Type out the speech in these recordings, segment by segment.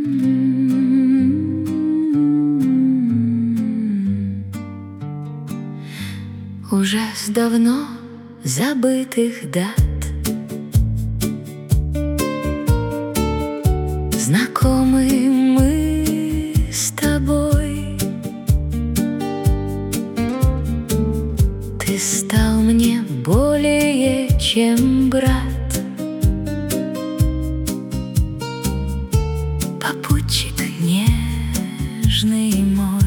Уже с давно забытых дат знакомы мы с тобой. Ты стал мне более чем брат, попутчик нежный мой.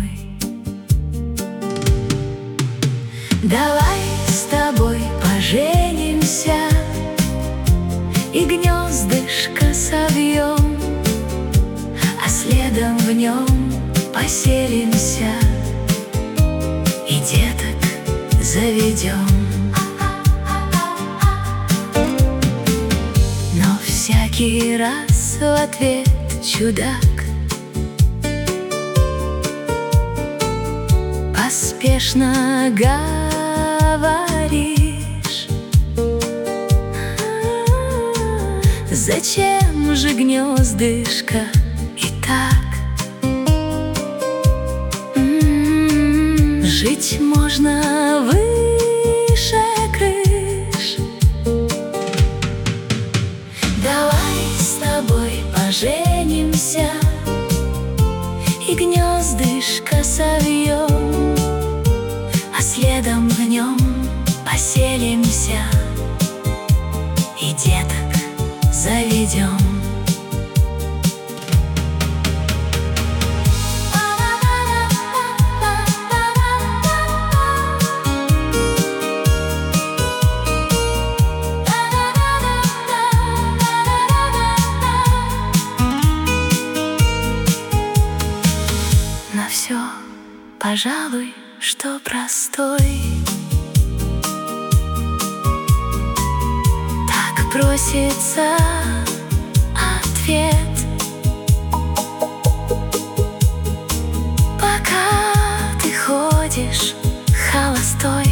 Давай с тобой поженимся и гнездышко совьем, а следом в нем поселимся и деток заведем. Но всякий раз в ответ чудак поспешно говоришь: зачем же гнездышко и так? Жить можно выше крыш. Давай с тобой поженимся и гнездышко совьем, а следом в нем поселимся и деток заведем. На все, пожалуй, что простой, так просится ответ. Пока ты ходишь холостой,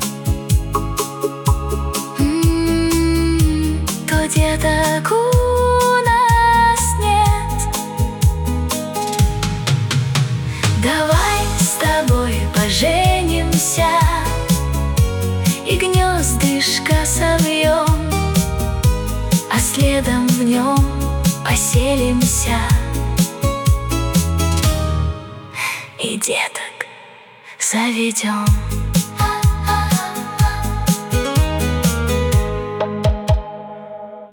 то деток у нас нет. Давай с тобой поженимся и гнездышко совьем, а следом в нем поселимся и деток заведем.